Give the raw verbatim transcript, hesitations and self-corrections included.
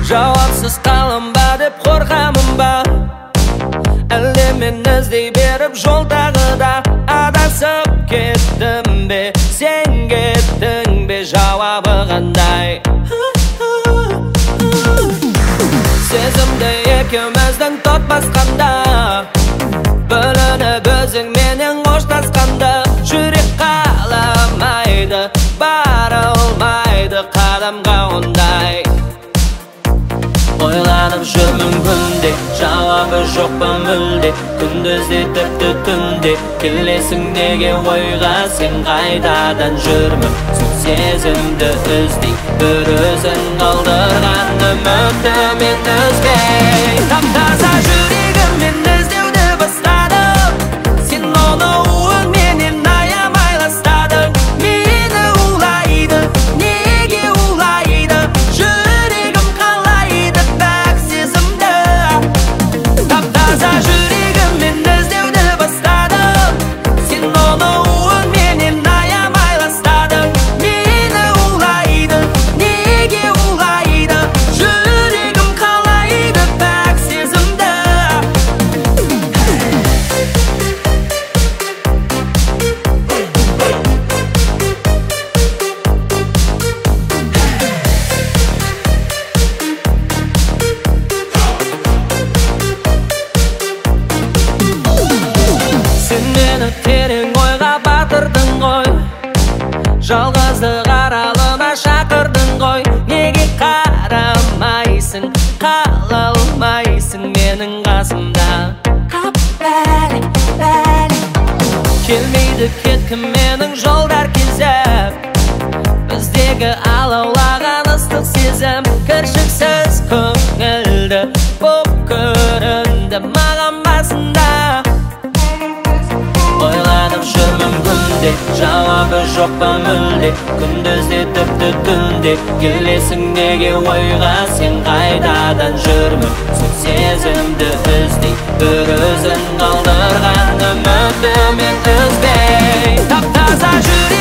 Жауапсыз қалам ба деп қорқамын ба, әлде мен іздей беріп жолдағыда адасып кеттім бе, сен кеттің бе, жауабы қандай? Сезімді екеуміздің тот басқанда, бөлініп өзіңменен қоштасқанда, жүрек қаламайды, бара алмайды қадамға ондай. Ойланып жүрмін күнде, жауабы жоқ па мүлде, күндізде тіпті түнде, келесің неге ойға сен қайтадан жүрмін, сол сезімді іздей, бір өзің қалдырған үмітті мен үзбей. Тап-таза жүрегіммен іздеуді бастадым, сен оны уыңменен аямай ластадың. Мені улайды, неге улайды, жүрегім қалайды пәк сезімді. Тап-таза жүрегіммен іздеуді бастадым, сен оны уыңменен аямай ластадың. Мені улайды, неге улайды, жүрегім қалайды пәк сезімді. Сен мені терең ойға батырдың ғой, жалғыздық аралына шақырдың ғой. Неге қарамайсың, қала алмайсың менің қасымда? Бәлі, бәлі, келмейді кеткім менің жолдар кезіп, біздегі алаулаған ыстық сезім кіршіксіз көңілді боп көрінді маған басында. Ойланып жүрмін күнде, жауабы жоқ па мүлде, күндізде тіпті түнде, келесің неге ойға сен қайтадан жүрмін, сол сезімді іздей, бір өзің қалдырған үмітті мен үзбей. Тап-таза жүрек